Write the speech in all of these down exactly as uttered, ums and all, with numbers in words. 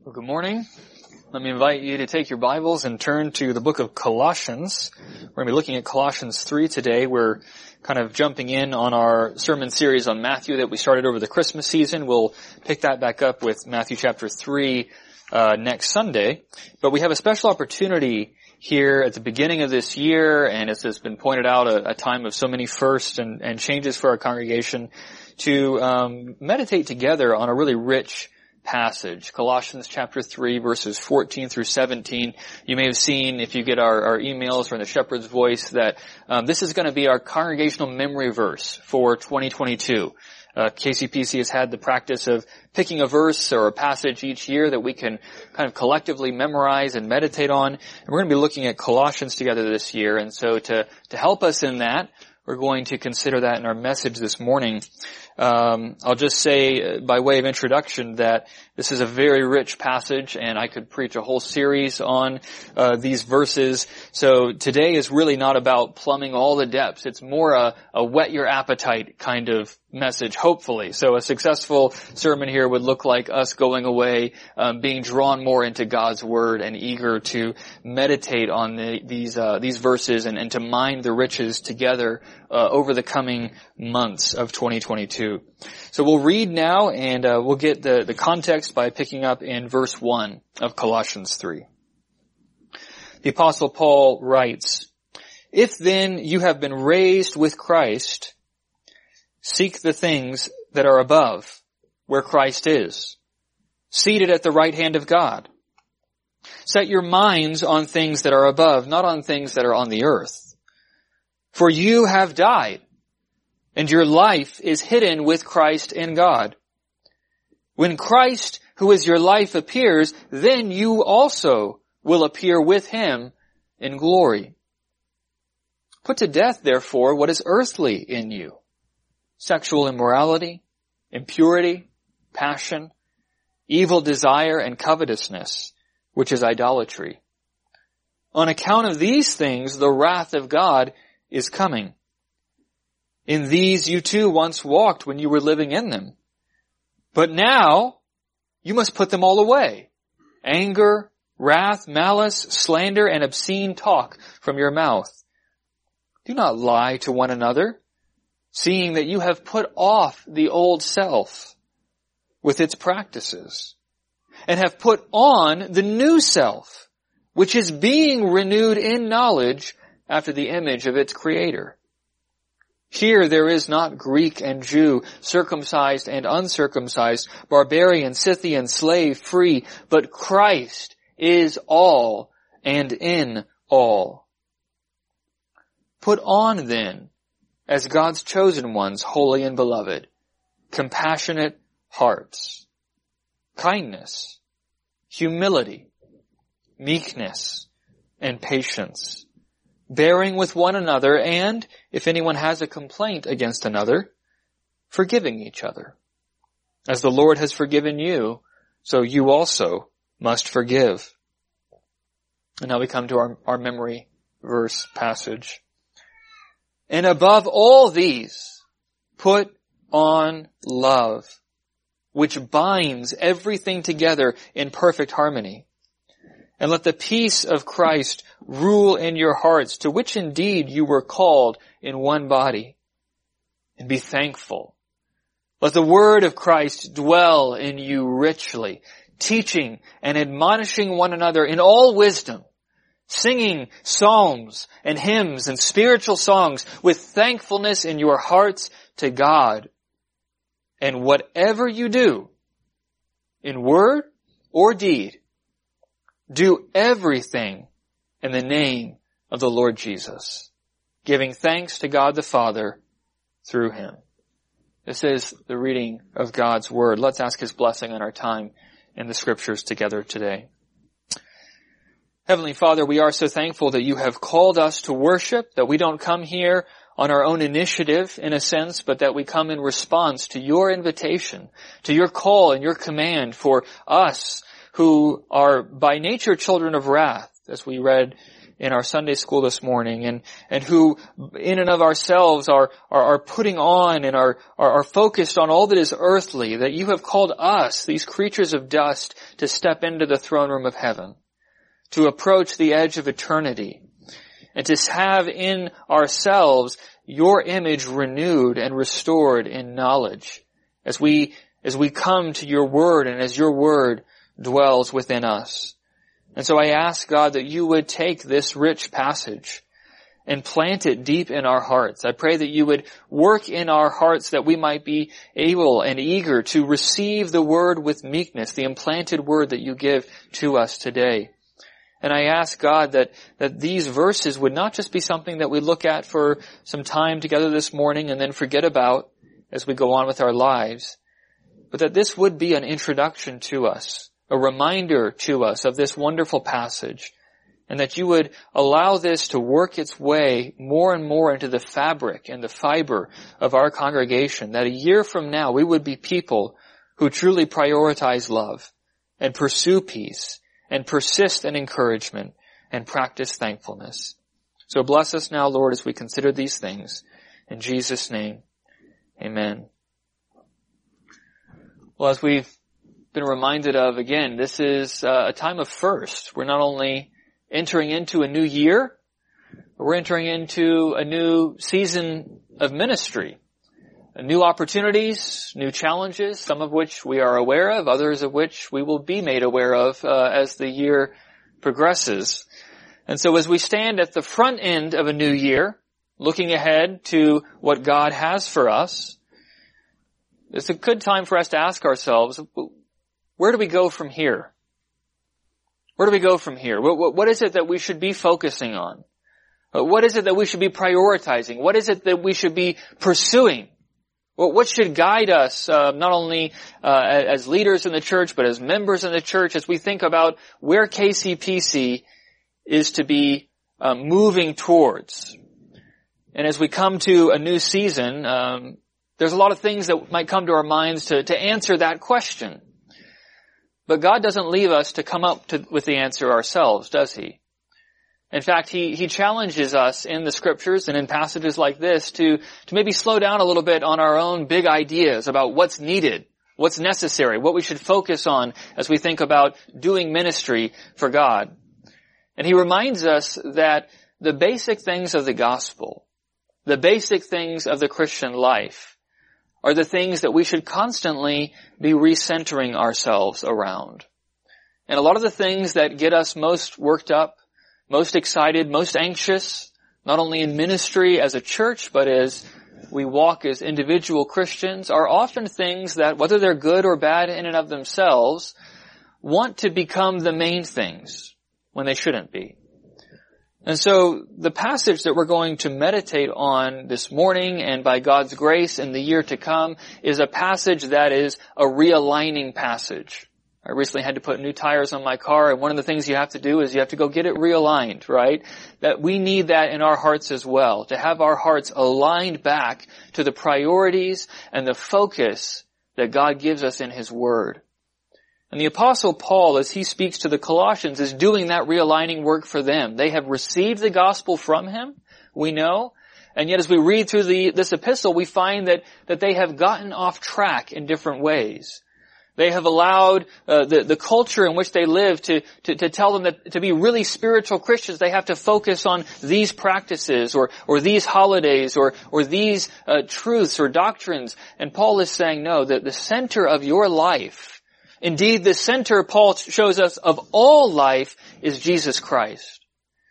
Well, good morning. Let me invite you to take your Bibles and turn to the book of Colossians. We're going to be looking at Colossians three today. We're kind of jumping in on our sermon series on Matthew that we started over the Christmas season. We'll pick that back up with Matthew chapter three uh, next Sunday. But we have a special opportunity here at the beginning of this year, and as has been pointed out, a, a time of so many firsts and, and changes for our congregation, to um, meditate together on a really rich passage. Colossians chapter three, verses fourteen through seventeen. You may have seen, if you get our, our emails or in the Shepherd's Voice, that um, this is going to be our congregational memory verse for twenty twenty-two. Uh, K C P C has had the practice of picking a verse or a passage each year that we can kind of collectively memorize and meditate on. And we're going to be looking at Colossians together this year. And so to, to help us in that, we're going to consider that in our message this morning. Um, I'll just say uh, by way of introduction that this is a very rich passage, and I could preach a whole series on uh, these verses. So today is really not about plumbing all the depths. It's more a, a whet your appetite kind of message, hopefully. So a successful sermon here would look like us going away, um, being drawn more into God's Word and eager to meditate on the, these uh, these verses and, and to mine the riches together uh, over the coming months of twenty twenty-two. So we'll read now, and uh, we'll get the, the context by picking up in verse one of Colossians three. The Apostle Paul writes, "If then you have been raised with Christ, seek the things that are above, where Christ is, seated at the right hand of God. Set your minds on things that are above, not on things that are on the earth. For you have died, and your life is hidden with Christ in God. When Christ, who is your life, appears, then you also will appear with him in glory. Put to death, therefore, what is earthly in you: sexual immorality, impurity, passion, evil desire, and covetousness, which is idolatry. On account of these things, the wrath of God is coming. In these you too once walked when you were living in them. But now you must put them all away: anger, wrath, malice, slander, and obscene talk from your mouth. Do not lie to one another, seeing that you have put off the old self with its practices, and have put on the new self, which is being renewed in knowledge after the image of its Creator. Here there is not Greek and Jew, circumcised and uncircumcised, barbarian, Scythian, slave, free, but Christ is all and in all. Put on then, as God's chosen ones, holy and beloved, compassionate hearts, kindness, humility, meekness, and patience, bearing with one another, and, if anyone has a complaint against another, forgiving each other. As the Lord has forgiven you, so you also must forgive." And now we come to our, our memory verse passage. "And above all these, put on love, which binds everything together in perfect harmony. And let the peace of Christ rule in your hearts, to which indeed you were called in one body. And be thankful. Let the word of Christ dwell in you richly, teaching and admonishing one another in all wisdom, singing psalms and hymns and spiritual songs with thankfulness in your hearts to God. And whatever you do, in word or deed, do everything in the name of the Lord Jesus, giving thanks to God the Father through him." This is the reading of God's Word. Let's ask his blessing on our time in the Scriptures together today. Heavenly Father, we are so thankful that you have called us to worship, that we don't come here on our own initiative, in a sense, but that we come in response to your invitation, to your call and your command for us who are by nature children of wrath, as we read in our Sunday school this morning, and, and who in and of ourselves are, are, are putting on and are, are, are focused on all that is earthly, that you have called us, these creatures of dust, to step into the throne room of heaven, to approach the edge of eternity, and to have in ourselves your image renewed and restored in knowledge as we, as we come to your word and as your word dwells within us. And so I ask, God, that you would take this rich passage and plant it deep in our hearts. I pray that you would work in our hearts that we might be able and eager to receive the word with meekness, the implanted word that you give to us today. And I ask, God, that, that these verses would not just be something that we look at for some time together this morning and then forget about as we go on with our lives, but that this would be an introduction to us, a reminder to us of this wonderful passage, and that you would allow this to work its way more and more into the fabric and the fiber of our congregation, that a year from now we would be people who truly prioritize love and pursue peace and persist in encouragement and practice thankfulness. So bless us now, Lord, as we consider these things. In Jesus' name, amen. Well, as we've been reminded of, again, this is uh, a time of first. We're not only entering into a new year, but we're entering into a new season of ministry. New opportunities, new challenges, some of which we are aware of, others of which we will be made aware of uh, as the year progresses. And so as we stand at the front end of a new year, looking ahead to what God has for us, it's a good time for us to ask ourselves, where do we go from here? Where do we go from here? What, what is it that we should be focusing on? What is it that we should be prioritizing? What is it that we should be pursuing? Well, what should guide us, uh, not only uh, as leaders in the church, but as members in the church, as we think about where K C P C is to be uh, moving towards? And as we come to a new season, um, there's a lot of things that might come to our minds to, to answer that question. But God doesn't leave us to come up to, with the answer ourselves, does He? In fact, he, he challenges us in the scriptures and in passages like this to, to maybe slow down a little bit on our own big ideas about what's needed, what's necessary, what we should focus on as we think about doing ministry for God. And he reminds us that the basic things of the gospel, the basic things of the Christian life, are the things that we should constantly be recentering ourselves around. And a lot of the things that get us most worked up, most excited, most anxious, not only in ministry as a church, but as we walk as individual Christians, are often things that, whether they're good or bad in and of themselves, want to become the main things when they shouldn't be. And so the passage that we're going to meditate on this morning and by God's grace in the year to come is a passage that is a realigning passage. I recently had to put new tires on my car, and one of the things you have to do is you have to go get it realigned, right? That we need that in our hearts as well, to have our hearts aligned back to the priorities and the focus that God gives us in His Word. And the Apostle Paul, as he speaks to the Colossians, is doing that realigning work for them. They have received the gospel from him, we know, and yet as we read through the, this epistle, we find that, that they have gotten off track in different ways. They have allowed uh, the, the culture in which they live to, to, to tell them that to be really spiritual Christians, they have to focus on these practices or, or these holidays or, or these uh, truths or doctrines. And Paul is saying, no, that the center of your life, indeed the center, Paul shows us, of all life is Jesus Christ.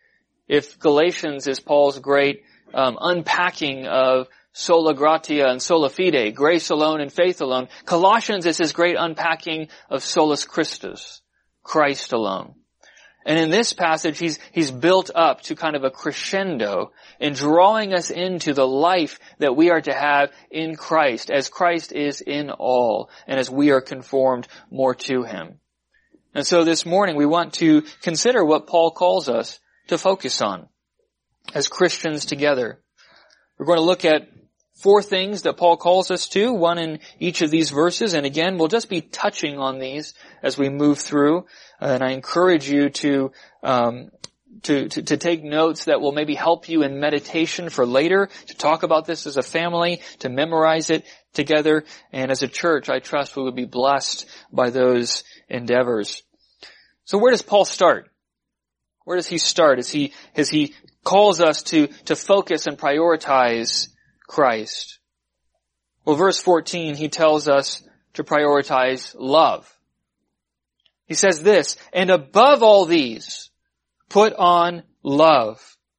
If Galatians is Paul's great um, unpacking of sola gratia and sola fide, grace alone and faith alone, Colossians is his great unpacking of solus Christus, Christ alone. And in this passage, he's, he's built up to kind of a crescendo in drawing us into the life that we are to have in Christ, as Christ is in all, and as we are conformed more to Him. And so this morning, we want to consider what Paul calls us to focus on as Christians together. We're going to look at four things that Paul calls us to, one in each of these verses, and again, we'll just be touching on these as we move through, and I encourage you to um, to, to, to take notes that will maybe help you in meditation for later, to talk about this as a family, to memorize it together. And as a church, I trust we will be blessed by those endeavors. So where does Paul start? Where does he start as he, as he calls us to, to focus and prioritize Christ? Well, verse fourteen, he tells us to prioritize love. He says this, and above all these, put on love.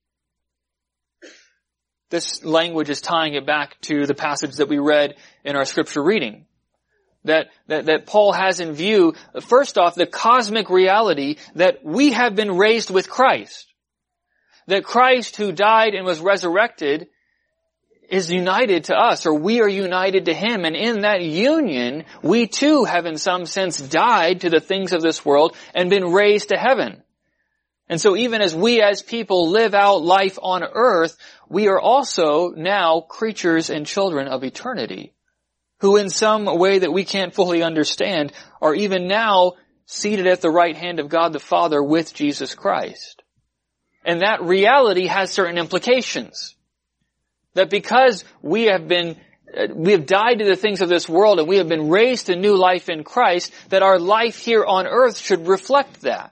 This language is tying it back to the passage that we read in our scripture reading. That, that, that Paul has in view, first off, the cosmic reality that we have been raised with Christ. That Christ, who died and was resurrected, is united to us, or we are united to Him. And in that union, we too have in some sense died to the things of this world and been raised to heaven. And so even as we as people live out life on earth, we are also now creatures and children of eternity, who in some way that we can't fully understand are even now seated at the right hand of God the Father with Jesus Christ. And that reality has certain implications. That because we have been, we have died to the things of this world and we have been raised to new life in Christ, that our life here on earth should reflect that.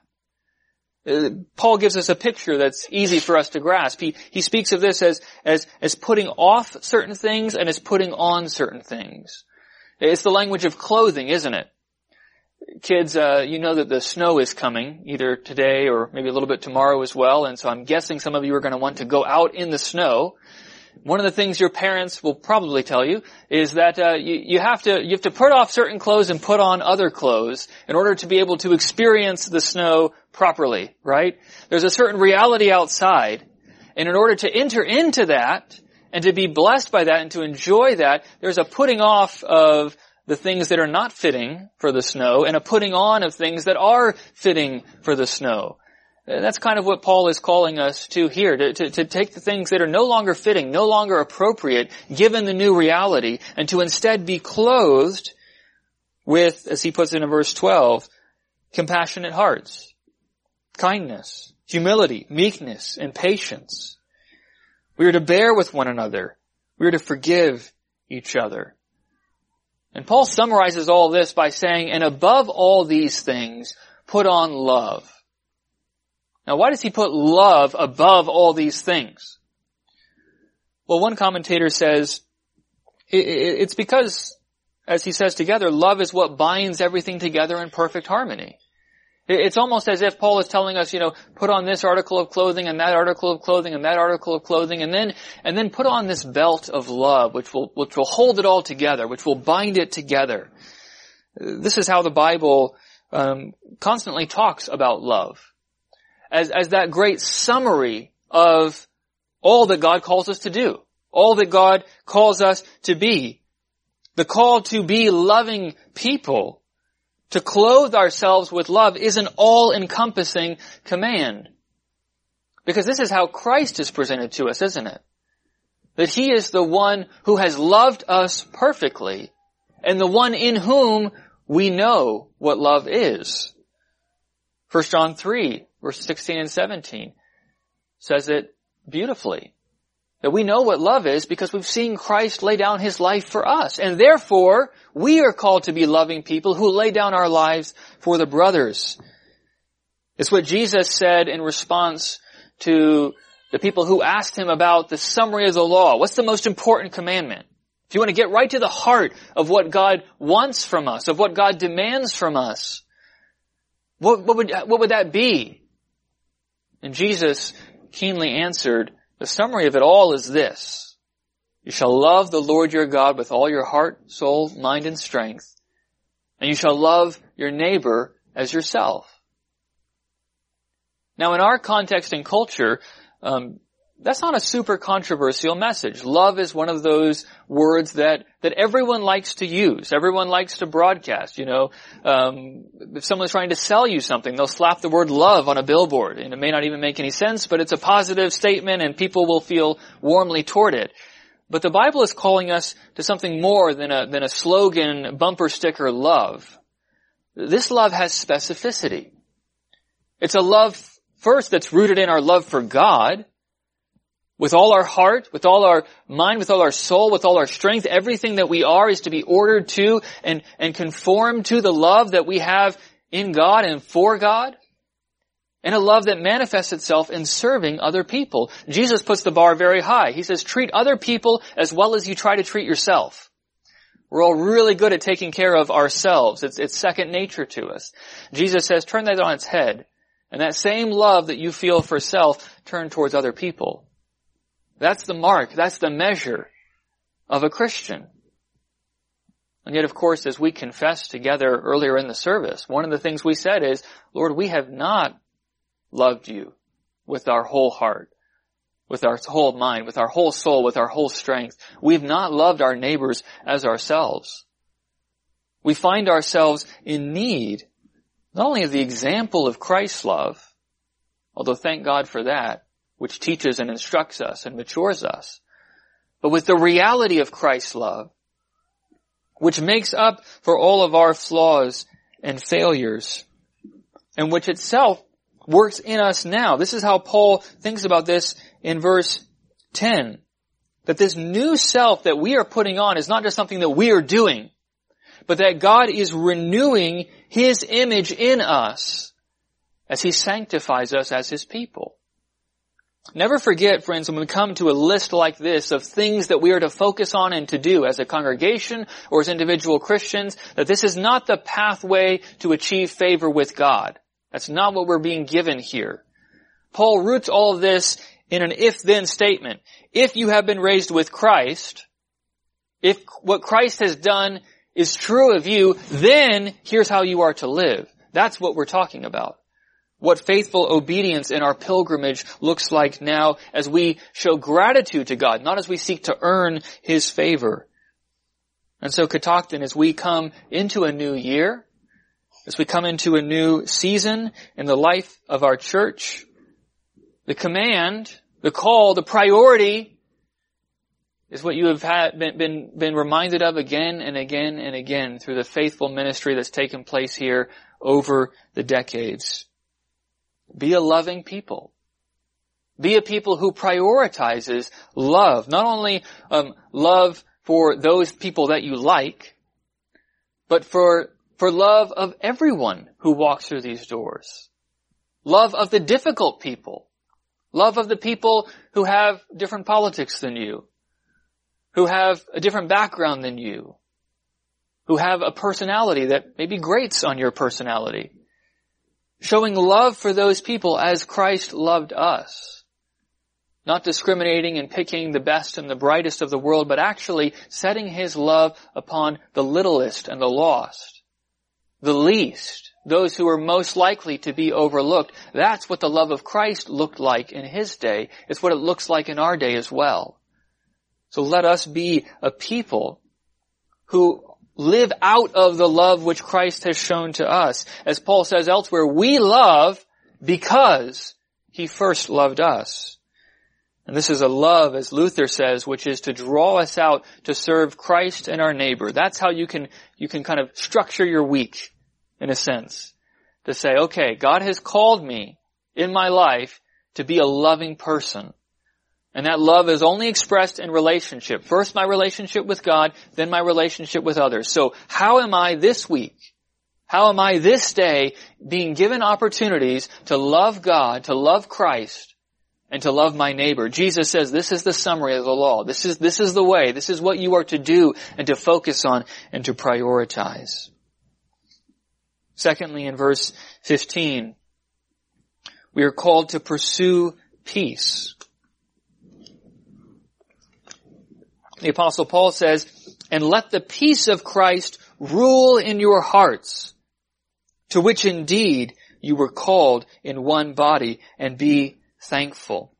Uh, Paul gives us a picture that's easy for us to grasp. He, he speaks of this as, as, as putting off certain things and as putting on certain things. It's the language of clothing, isn't it? Kids, uh, you know that the snow is coming, either today or maybe a little bit tomorrow as well, and so I'm guessing some of you are going to want to go out in the snow. One of the things your parents will probably tell you is that uh, you, you have to you have to put off certain clothes and put on other clothes in order to be able to experience the snow properly, right? There's a certain reality outside, and in order to enter into that and to be blessed by that and to enjoy that, there's a putting off of the things that are not fitting for the snow and a putting on of things that are fitting for the snow. And that's kind of what Paul is calling us to here, to, to, to take the things that are no longer fitting, no longer appropriate, given the new reality, and to instead be clothed with, as he puts it in verse twelve, compassionate hearts, kindness, humility, meekness, and patience. We are to bear with one another. We are to forgive each other. And Paul summarizes all this by saying, and above all these things, put on love. Now, why does he put love above all these things? Well, one commentator says, it's because, as he says together, love is what binds everything together in perfect harmony. It's almost as if Paul is telling us, you know, put on this article of clothing and that article of clothing and that article of clothing, and then, and then put on this belt of love, which will, which will hold it all together, which will bind it together. This is how the Bible, um, constantly talks about love. As, as that great summary of all that God calls us to do, all that God calls us to be. The call to be loving people, to clothe ourselves with love, is an all-encompassing command. Because this is how Christ is presented to us, isn't it? That He is the one who has loved us perfectly, and the one in whom we know what love is. First John three, verses sixteen and seventeen says it beautifully. That we know what love is because we've seen Christ lay down His life for us. And therefore, we are called to be loving people who lay down our lives for the brothers. It's what Jesus said in response to the people who asked Him about the summary of the law. What's the most important commandment? If you want to get right to the heart of what God wants from us, of what God demands from us, what, what would, what would that be? And Jesus keenly answered, the summary of it all is this: you shall love the Lord your God with all your heart, soul, mind, and strength, and you shall love your neighbor as yourself. Now, in our context and culture, um, that's not a super controversial message. Love is one of those words that, that everyone likes to use. Everyone likes to broadcast, you know. Um, if someone's trying to sell you something, they'll slap the word love on a billboard. And it may not even make any sense, but it's a positive statement and people will feel warmly toward it. But the Bible is calling us to something more than a, than a slogan, bumper sticker love. This love has specificity. It's a love first that's rooted in our love for God, with all our heart, with all our mind, with all our soul, with all our strength. Everything that we are is to be ordered to and, and conform to the love that we have in God and for God. And a love that manifests itself in serving other people. Jesus puts the bar very high. He says, treat other people as well as you try to treat yourself. We're all really good at taking care of ourselves. It's, it's second nature to us. Jesus says, turn that on its head. And that same love that you feel for self, turn towards other people. That's the mark. That's the measure of a Christian. And yet, of course, as we confessed together earlier in the service, one of the things we said is, Lord, we have not loved you with our whole heart, with our whole mind, with our whole soul, with our whole strength. We've not loved our neighbors as ourselves. We find ourselves in need, not only of the example of Christ's love, although thank God for that, which teaches and instructs us and matures us, but with the reality of Christ's love, which makes up for all of our flaws and failures, and which itself works in us now. This is how Paul thinks about this in verse ten. That this new self that we are putting on is not just something that we are doing, but that God is renewing His image in us as He sanctifies us as His people. Never forget, friends, when we come to a list like this of things that we are to focus on and to do as a congregation or as individual Christians, that this is not the pathway to achieve favor with God. That's not what we're being given here. Paul roots all of this in an if-then statement. If you have been raised with Christ, if what Christ has done is true of you, then here's how you are to live. That's what we're talking about. What faithful obedience in our pilgrimage looks like now as we show gratitude to God, not as we seek to earn His favor. And so, Catoctin, as we come into a new year, as we come into a new season in the life of our church, the command, the call, the priority is what you have had, been, been, been reminded of again and again and again through the faithful ministry that's taken place here over the decades. Be a loving people. Be a people who prioritizes love. Not only um, love for those people that you like, but for for love of everyone who walks through these doors. Love of the difficult people. Love of the people who have different politics than you, who have a different background than you, who have a personality that maybe grates on your personality. Showing love for those people as Christ loved us. Not discriminating and picking the best and the brightest of the world, but actually setting His love upon the littlest and the lost, the least, those who are most likely to be overlooked. That's what the love of Christ looked like in His day. It's what it looks like in our day as well. So let us be a people who live out of the love which Christ has shown to us. As Paul says elsewhere, we love because He first loved us. And this is a love, as Luther says, which is to draw us out to serve Christ and our neighbor. That's how you can, you can kind of structure your week, in a sense. To say, okay, God has called me in my life to be a loving person. And that love is only expressed in relationship. First my relationship with God, then my relationship with others. So how am I this week? How am I this day being given opportunities to love God, to love Christ, and to love my neighbor? Jesus says this is the summary of the law. This is, this is the way. This is what you are to do and to focus on and to prioritize. Secondly, in verse fifteen, we are called to pursue peace. The Apostle Paul says, and let the peace of Christ rule in your hearts, to which indeed you were called in one body, and be thankful.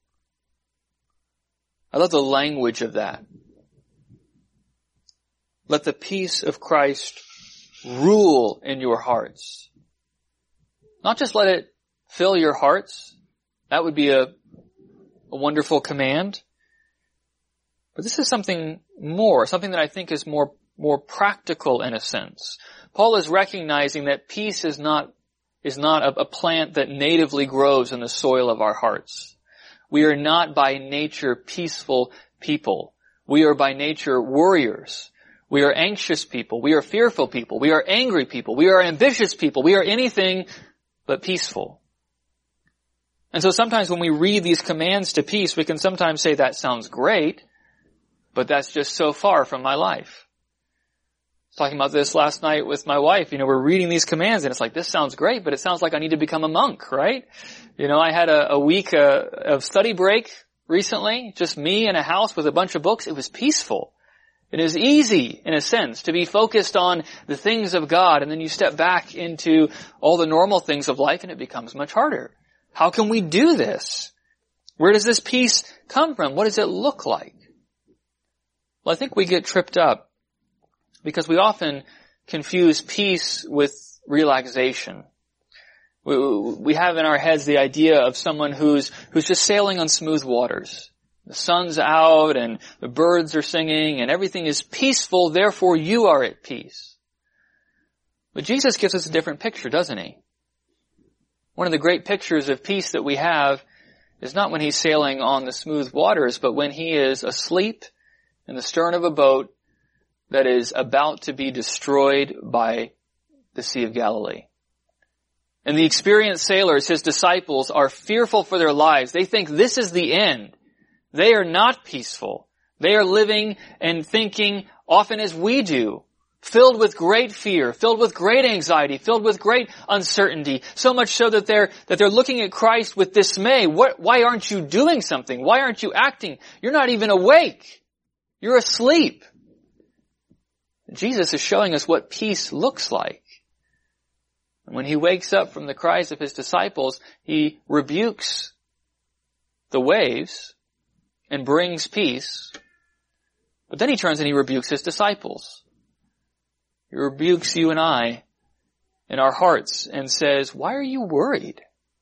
I love the language of that. Let the peace of Christ rule in your hearts. Not just let it fill your hearts. That would be a, a wonderful command. But this is something more, something that I think is more, more practical in a sense. Paul is recognizing that peace is not, is not a, a plant that natively grows in the soil of our hearts. We are not by nature peaceful people. We are by nature warriors. We are anxious people. We are fearful people. We are angry people. We are ambitious people. We are anything but peaceful. And so sometimes when we read these commands to peace, we can sometimes say that sounds great, but that's just so far from my life. I was talking about this last night with my wife. You know, we're reading these commands and it's like, this sounds great, but it sounds like I need to become a monk, right? You know, I had a, a week uh, of study break recently, just me in a house with a bunch of books. It was peaceful. It is easy, in a sense, to be focused on the things of God, and then you step back into all the normal things of life and it becomes much harder. How can we do this? Where does this peace come from? What does it look like? Well, I think we get tripped up because we often confuse peace with relaxation. We, we have in our heads the idea of someone who's, who's just sailing on smooth waters. The sun's out and the birds are singing and everything is peaceful, therefore you are at peace. But Jesus gives us a different picture, doesn't he? One of the great pictures of peace that we have is not when he's sailing on the smooth waters, but when he is asleep in the stern of a boat that is about to be destroyed by the Sea of Galilee. And the experienced sailors, his disciples, are fearful for their lives. They think this is the end. They are not peaceful. They are living and thinking often as we do, filled with great fear, filled with great anxiety, filled with great uncertainty, so much so that they're, that they're looking at Christ with dismay. What, why aren't you doing something? Why aren't you acting? You're not even awake. You're asleep. Jesus is showing us what peace looks like. And when he wakes up from the cries of his disciples, he rebukes the waves and brings peace. But then he turns and he rebukes his disciples. He rebukes you and I in our hearts and says, why are you worried?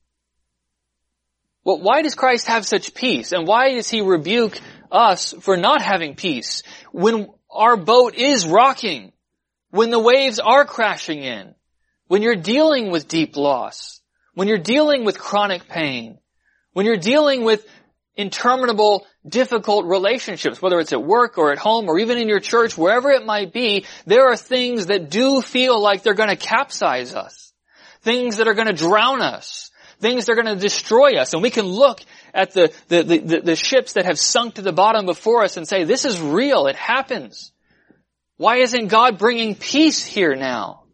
Well, why does Christ have such peace? And why does he rebuke us for not having peace when our boat is rocking, when the waves are crashing in, when you're dealing with deep loss, when you're dealing with chronic pain, when you're dealing with interminable, difficult relationships, whether it's at work or at home or even in your church, wherever it might be, there are things that do feel like they're going to capsize us. Things that are going to drown us. Things that are going to destroy us. And we can look at the, the, the, the ships that have sunk to the bottom before us and say, this is real. It happens. Why isn't God bringing peace here now?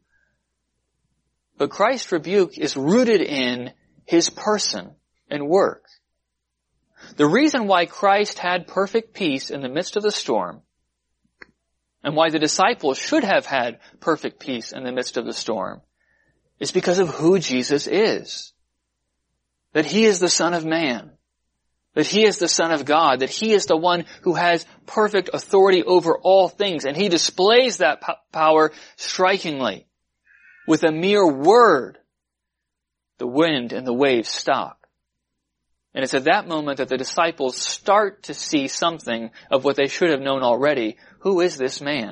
But Christ's rebuke is rooted in his person and work. The reason why Christ had perfect peace in the midst of the storm, and why the disciples should have had perfect peace in the midst of the storm, is because of who Jesus is. That he is the Son of Man. That he is the Son of God. That he is the one who has perfect authority over all things. And he displays that po- power strikingly. With a mere word, the wind and the waves stop. And it's at that moment that the disciples start to see something of what they should have known already. Who is this man?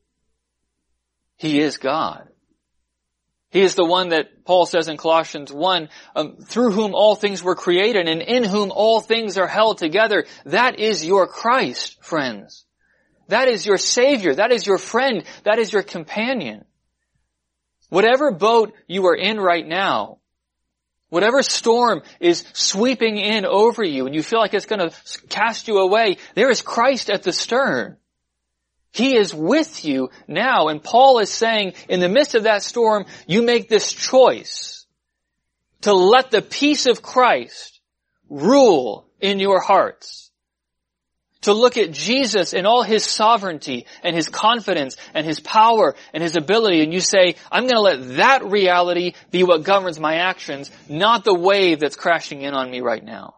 He is God. He is the one that Paul says in Colossians one, um, through whom all things were created and in whom all things are held together. That is your Christ, friends. That is your Savior. That is your friend. That is your companion. Whatever boat you are in right now, whatever storm is sweeping in over you and you feel like it's going to cast you away, there is Christ at the stern. He is with you now. And Paul is saying, in the midst of that storm, you make this choice to let the peace of Christ rule in your hearts. To look at Jesus in all his sovereignty and his confidence and his power and his ability, and you say, I'm going to let that reality be what governs my actions, not the wave that's crashing in on me right now.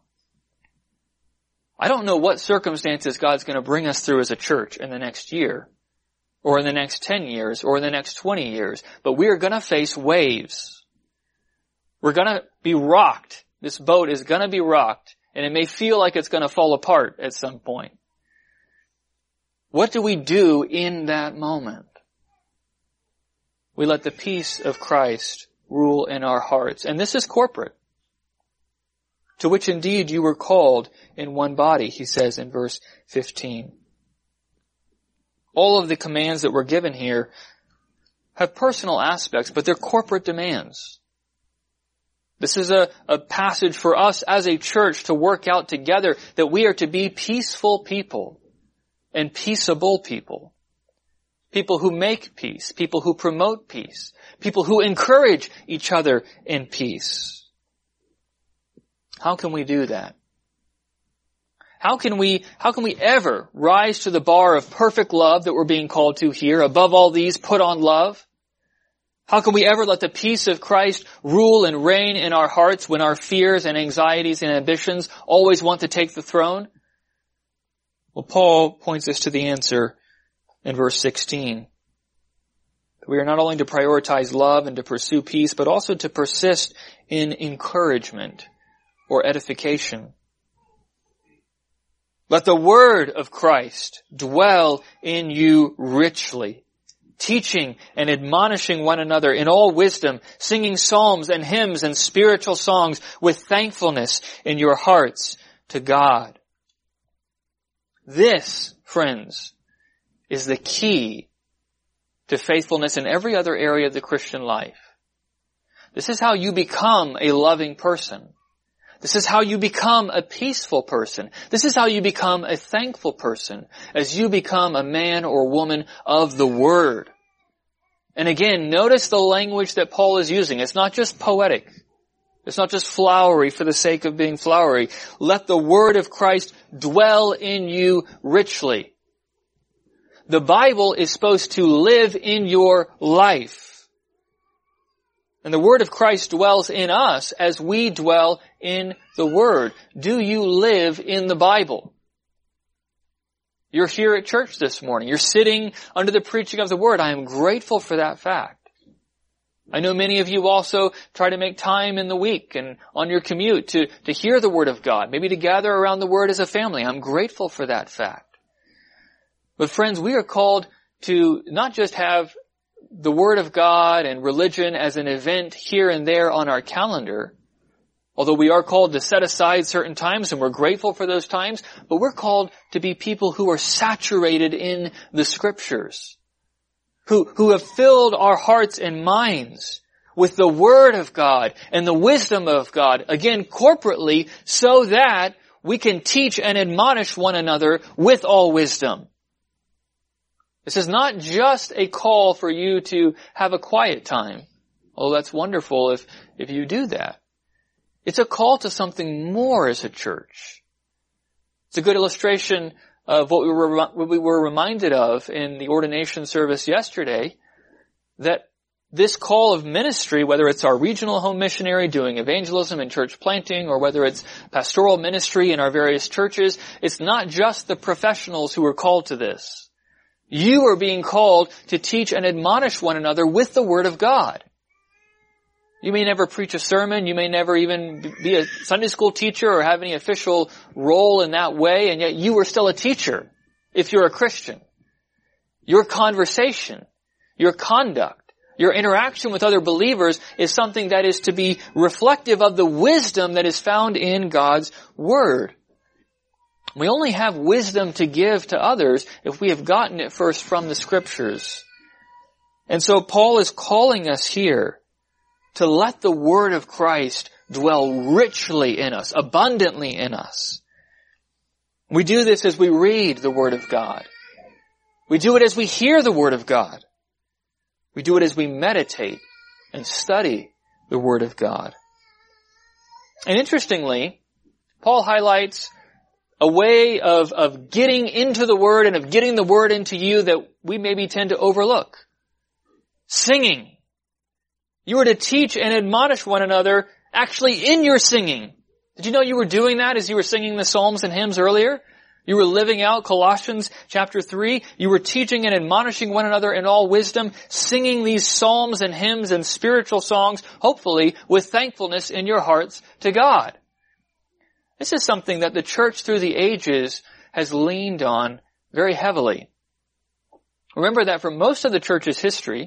I don't know what circumstances God's going to bring us through as a church in the next year, or in the next ten years, or in the next twenty years, but we are going to face waves. We're going to be rocked. This boat is going to be rocked, and it may feel like it's going to fall apart at some point. What do we do in that moment? We let the peace of Christ rule in our hearts. And this is corporate, to which indeed you were called in one body, he says in verse fifteen. All of the commands that were given here have personal aspects, but they're corporate demands. This is a, a passage for us as a church to work out together that we are to be peaceful people and peaceable people. People who make peace, people who promote peace, people who encourage each other in peace. How can we do that? How can we, how can we ever rise to the bar of perfect love that we're being called to here? Above all these, put on love. How can we ever let the peace of Christ rule and reign in our hearts when our fears and anxieties and ambitions always want to take the throne? Well, Paul points us to the answer in verse sixteen. We are not only to prioritize love and to pursue peace, but also to persist in encouragement or edification. Let the word of Christ dwell in you richly, teaching and admonishing one another in all wisdom, singing psalms and hymns and spiritual songs with thankfulness in your hearts to God. This, friends, is the key to faithfulness in every other area of the Christian life. This is how you become a loving person. This is how you become a peaceful person. This is how you become a thankful person, as you become a man or woman of the Word. And again, notice the language that Paul is using. It's not just poetic. It's not just flowery for the sake of being flowery. Let the Word of Christ dwell in you richly. The Bible is supposed to live in your life. And the Word of Christ dwells in us as we dwell in the Word. Do you live in the Bible? You're here at church this morning. You're sitting under the preaching of the Word. I am grateful for that fact. I know many of you also try to make time in the week and on your commute to, to hear the Word of God, maybe to gather around the Word as a family. I'm grateful for that fact. But friends, we are called to not just have the Word of God and religion as an event here and there on our calendar, although we are called to set aside certain times and we're grateful for those times, but we're called to be people who are saturated in the Scriptures, who, who have filled our hearts and minds with the Word of God and the wisdom of God, again, corporately, so that we can teach and admonish one another with all wisdom. This is not just a call for you to have a quiet time. Oh, that's wonderful if, if you do that. It's a call to something more as a church. It's a good illustration of what we were, what we were reminded of in the ordination service yesterday, that this call of ministry, whether it's our regional home missionary doing evangelism and church planting, or whether it's pastoral ministry in our various churches, it's not just the professionals who are called to this. You are being called to teach and admonish one another with the Word of God. You may never preach a sermon, you may never even be a Sunday school teacher or have any official role in that way, and yet you are still a teacher if you're a Christian. Your conversation, your conduct, your interaction with other believers is something that is to be reflective of the wisdom that is found in God's Word. We only have wisdom to give to others if we have gotten it first from the Scriptures. And so Paul is calling us here to let the Word of Christ dwell richly in us, abundantly in us. We do this as we read the Word of God. We do it as we hear the Word of God. We do it as we meditate and study the Word of God. And interestingly, Paul highlights a way of, of getting into the Word and of getting the Word into you that we maybe tend to overlook. Singing. You were to teach and admonish one another actually in your singing. Did you know you were doing that as you were singing the Psalms and hymns earlier? You were living out Colossians chapter three. You were teaching and admonishing one another in all wisdom, singing these psalms and hymns and spiritual songs, hopefully with thankfulness in your hearts to God. This is something that the church through the ages has leaned on very heavily. Remember that for most of the church's history,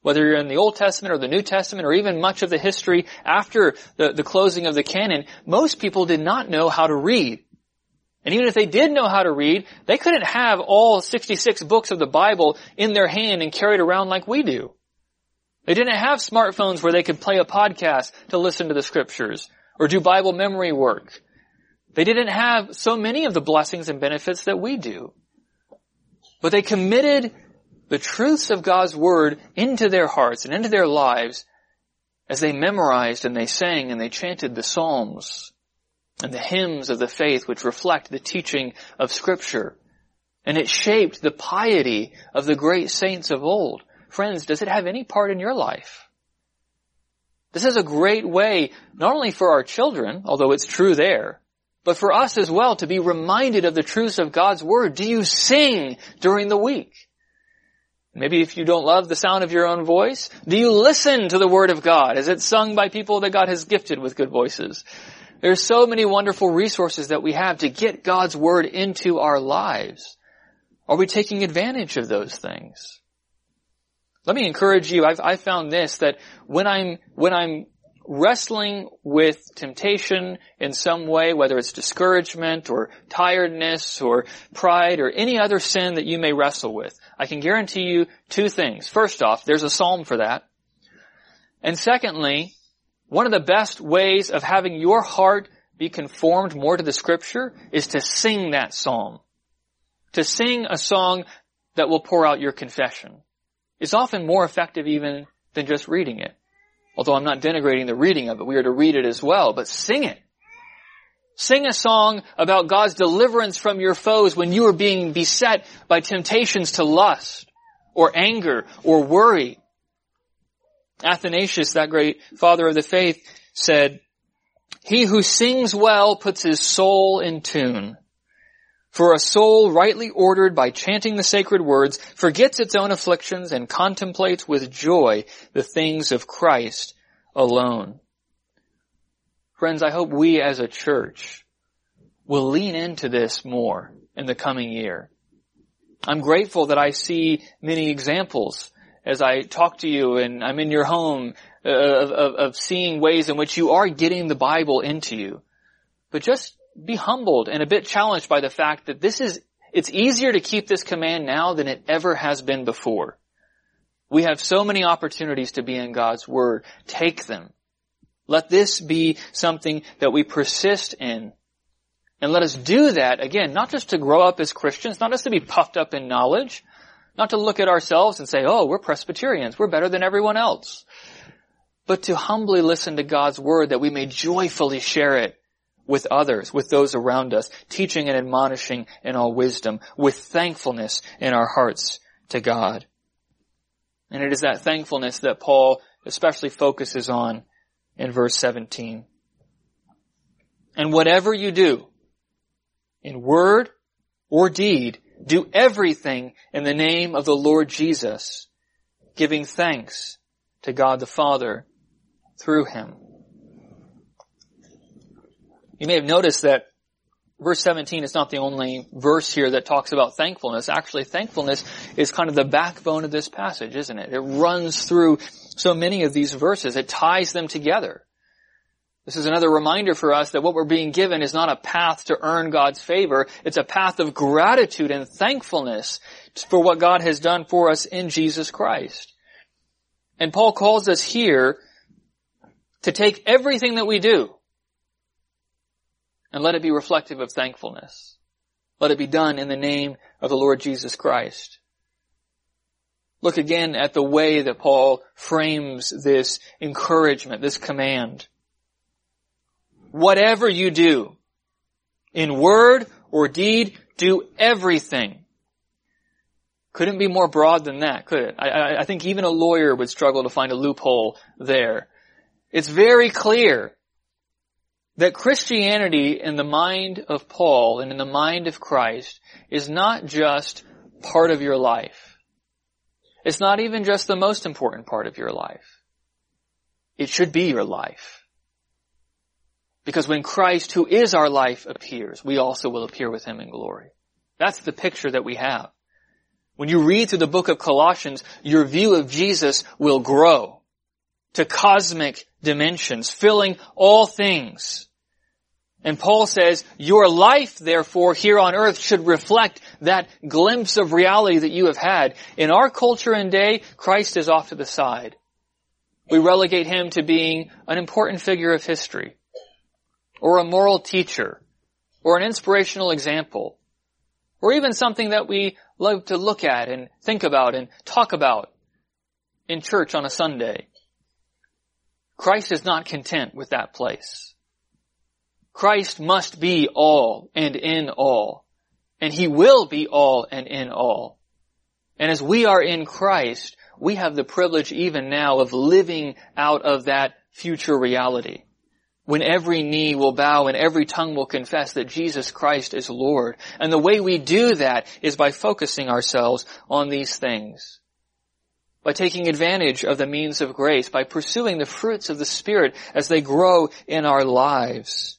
Whether you're in the Old Testament or the New Testament or even much of the history after the, the closing of the canon, most people did not know how to read. And even if they did know how to read, they couldn't have all sixty-six books of the Bible in their hand and carried around like we do. They didn't have smartphones where they could play a podcast to listen to the scriptures or do Bible memory work. They didn't have so many of the blessings and benefits that we do. But they committed the truths of God's Word into their hearts and into their lives as they memorized and they sang and they chanted the Psalms and the hymns of the faith which reflect the teaching of Scripture. And it shaped the piety of the great saints of old. Friends, does it have any part in your life? This is a great way, not only for our children, although it's true there, but for us as well to be reminded of the truths of God's Word. Do you sing during the week? Maybe if you don't love the sound of your own voice, do you listen to the Word of God as it's sung by people that God has gifted with good voices? There's so many wonderful resources that we have to get God's Word into our lives. Are we taking advantage of those things? Let me encourage you. I've, I've found this, that when I'm, when I'm wrestling with temptation in some way, whether it's discouragement or tiredness or pride or any other sin that you may wrestle with, I can guarantee you two things. First off, there's a psalm for that. And secondly, one of the best ways of having your heart be conformed more to the Scripture is to sing that psalm. To sing a song that will pour out your confession. It's often more effective even than just reading it. Although I'm not denigrating the reading of it. We are to read it as well, but sing it. Sing a song about God's deliverance from your foes when you are being beset by temptations to lust or anger or worry. Athanasius, that great father of the faith, said, "He who sings well puts his soul in tune. For a soul rightly ordered by chanting the sacred words forgets its own afflictions and contemplates with joy the things of Christ alone." Friends, I hope we as a church will lean into this more in the coming year. I'm grateful that I see many examples as I talk to you and I'm in your home uh, of, of, of seeing ways in which you are getting the Bible into you. But just be humbled and a bit challenged by the fact that this is, it's easier to keep this command now than it ever has been before. We have so many opportunities to be in God's Word. Take them. Let this be something that we persist in. And let us do that, again, not just to grow up as Christians, not just to be puffed up in knowledge, not to look at ourselves and say, oh, we're Presbyterians, we're better than everyone else, but to humbly listen to God's Word that we may joyfully share it with others, with those around us, teaching and admonishing in all wisdom, with thankfulness in our hearts to God. And it is that thankfulness that Paul especially focuses on in verse seventeen. And whatever you do, in word or deed, do everything in the name of the Lord Jesus, giving thanks to God the Father through Him. You may have noticed that verse seventeen is not the only verse here that talks about thankfulness. Actually, thankfulness is kind of the backbone of this passage, isn't it? It runs through so many of these verses. It ties them together. This is another reminder for us that what we're being given is not a path to earn God's favor. It's a path of gratitude and thankfulness for what God has done for us in Jesus Christ. And Paul calls us here to take everything that we do and let it be reflective of thankfulness. Let it be done in the name of the Lord Jesus Christ. Look again at the way that Paul frames this encouragement, this command. Whatever you do, in word or deed, do everything. Couldn't be more broad than that, could it? I, I, I think even a lawyer would struggle to find a loophole there. It's very clear that Christianity in the mind of Paul and in the mind of Christ is not just part of your life. It's not even just the most important part of your life. It should be your life. Because when Christ, who is our life, appears, we also will appear with Him in glory. That's the picture that we have. When you read through the book of Colossians, your view of Jesus will grow to cosmic dimensions, filling all things. And Paul says, your life, therefore, here on earth should reflect that glimpse of reality that you have had. In our culture and day, Christ is off to the side. We relegate him to being an important figure of history, or a moral teacher, or an inspirational example, or even something that we love to look at and think about and talk about in church on a Sunday. Christ is not content with that place. Christ must be all and in all, and he will be all and in all. And as we are in Christ, we have the privilege even now of living out of that future reality, when every knee will bow and every tongue will confess that Jesus Christ is Lord. And the way we do that is by focusing ourselves on these things, by taking advantage of the means of grace, by pursuing the fruits of the Spirit as they grow in our lives.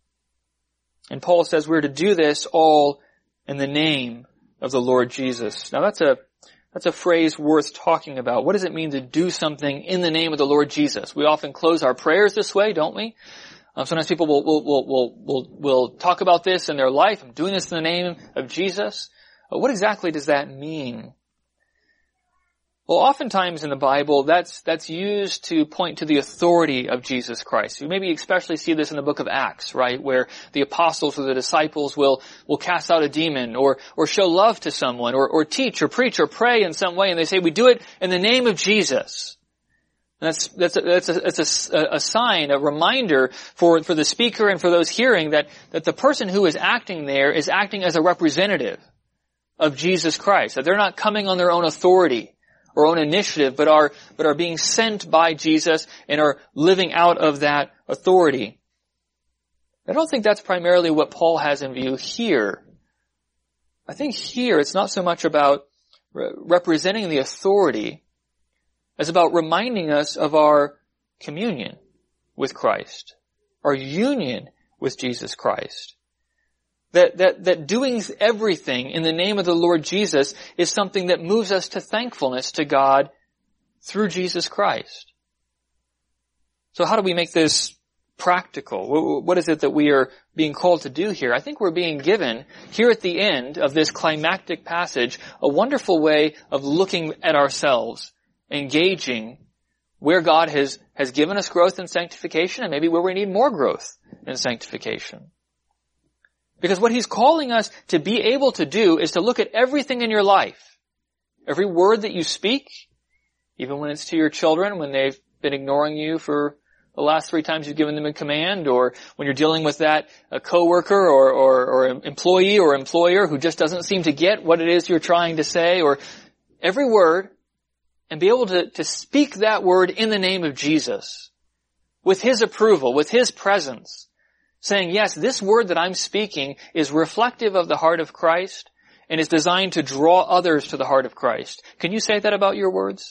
And Paul says we're to do this all in the name of the Lord Jesus. Now that's a That's a phrase worth talking about. What does it mean to do something in the name of the Lord Jesus? We often close our prayers this way, don't we? Um, sometimes people will, will, will, will, will, will talk about this in their life. I'm doing this in the name of Jesus. But what exactly does that mean? Well, oftentimes in the Bible, that's, that's used to point to the authority of Jesus Christ. You maybe especially see this in the book of Acts, right? Where the apostles or the disciples will, will cast out a demon or, or show love to someone or, or teach or preach or pray in some way. And they say, we do it in the name of Jesus. And that's, that's a, that's a, that's a, a sign, a reminder for, for the speaker and for those hearing that, that the person who is acting there is acting as a representative of Jesus Christ. That they're not coming on their own authority or own initiative, but are, but are being sent by Jesus and are living out of that authority. I don't think that's primarily what Paul has in view here. I think here it's not so much about re- representing the authority as about reminding us of our communion with Christ, our union with Jesus Christ. That, that, that doing everything in the name of the Lord Jesus is something that moves us to thankfulness to God through Jesus Christ. So how do we make this practical? What is it that we are being called to do here? I think we're being given, here at the end of this climactic passage, a wonderful way of looking at ourselves, engaging where God has, has given us growth in sanctification and maybe where we need more growth in sanctification. Because what he's calling us to be able to do is to look at everything in your life. Every word that you speak, even when it's to your children, when they've been ignoring you for the last three times you've given them a command, or when you're dealing with that a coworker or, or, or employee or employer who just doesn't seem to get what it is you're trying to say, or every word, and be able to, to speak that word in the name of Jesus, with his approval, with his presence. Saying, yes, this word that I'm speaking is reflective of the heart of Christ and is designed to draw others to the heart of Christ. Can you say that about your words?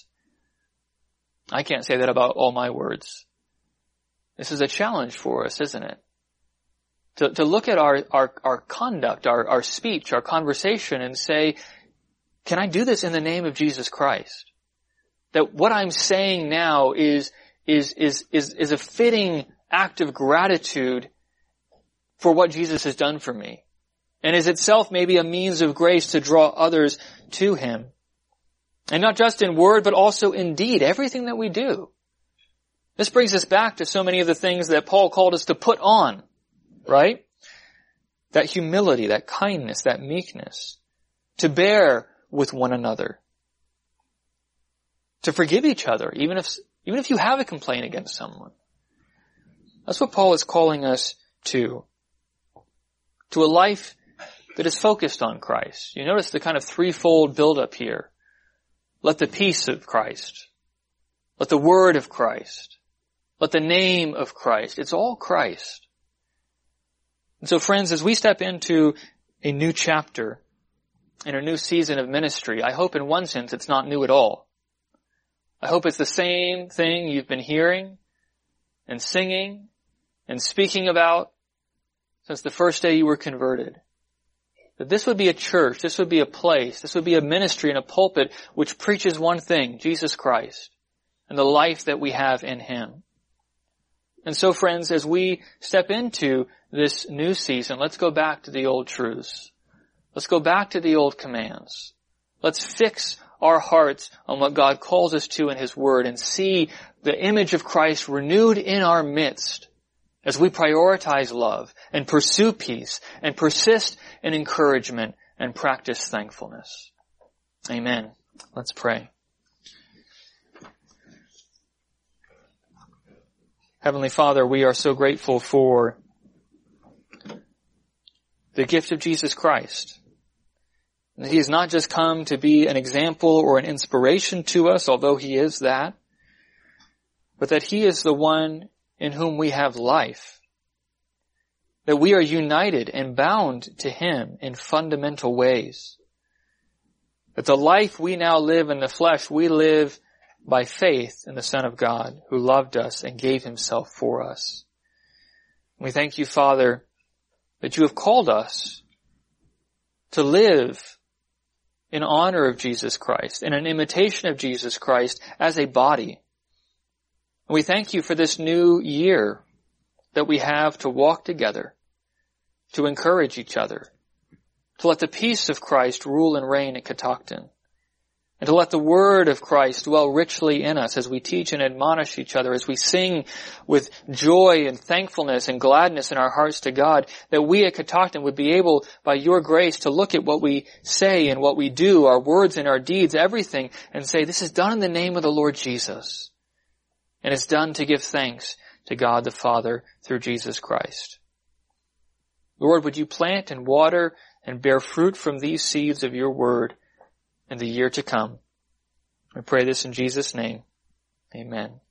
I can't say that about all my words. This is a challenge for us, isn't it? To, to look at our, our, our conduct, our, our speech, our conversation and say, can I do this in the name of Jesus Christ? That what I'm saying now is, is, is, is, is a fitting act of gratitude for what Jesus has done for me, and is itself maybe a means of grace to draw others to him. And not just in word, but also in deed, everything that we do. This brings us back to so many of the things that Paul called us to put on, right? That humility, that kindness, that meekness, to bear with one another, to forgive each other, even if, even if you have a complaint against someone. That's what Paul is calling us to. To a life that is focused on Christ. You notice the kind of threefold build-up here. Let the peace of Christ. Let the word of Christ. Let the name of Christ. It's all Christ. And so friends, as we step into a new chapter in a new season of ministry, I hope in one sense it's not new at all. I hope it's the same thing you've been hearing and singing and speaking about since the first day you were converted. that this would be a church, this would be a place, this would be a ministry and a pulpit which preaches one thing, Jesus Christ, and the life that we have in Him. And so, friends, as we step into this new season, let's go back to the old truths. Let's go back to the old commands. Let's fix our hearts on what God calls us to in His Word and see the image of Christ renewed in our midst as we prioritize love and pursue peace and persist in encouragement and practice thankfulness. Amen. Let's pray. Heavenly Father, we are so grateful for the gift of Jesus Christ. That He has not just come to be an example or an inspiration to us, although He is that, but that He is the one in whom we have life. That we are united and bound to Him in fundamental ways. That the life we now live in the flesh, we live by faith in the Son of God, who loved us and gave Himself for us. We thank You, Father, that You have called us to live in honor of Jesus Christ, in an imitation of Jesus Christ as a body. And we thank You for this new year that we have to walk together, to encourage each other, to let the peace of Christ rule and reign at Catoctin, and to let the word of Christ dwell richly in us as we teach and admonish each other, as we sing with joy and thankfulness and gladness in our hearts to God, that we at Catoctin would be able, by Your grace, to look at what we say and what we do, our words and our deeds, everything, and say, this is done in the name of the Lord Jesus. And it's done to give thanks to God the Father through Jesus Christ. Lord, would You plant and water and bear fruit from these seeds of Your word in the year to come. We pray this in Jesus' name. Amen.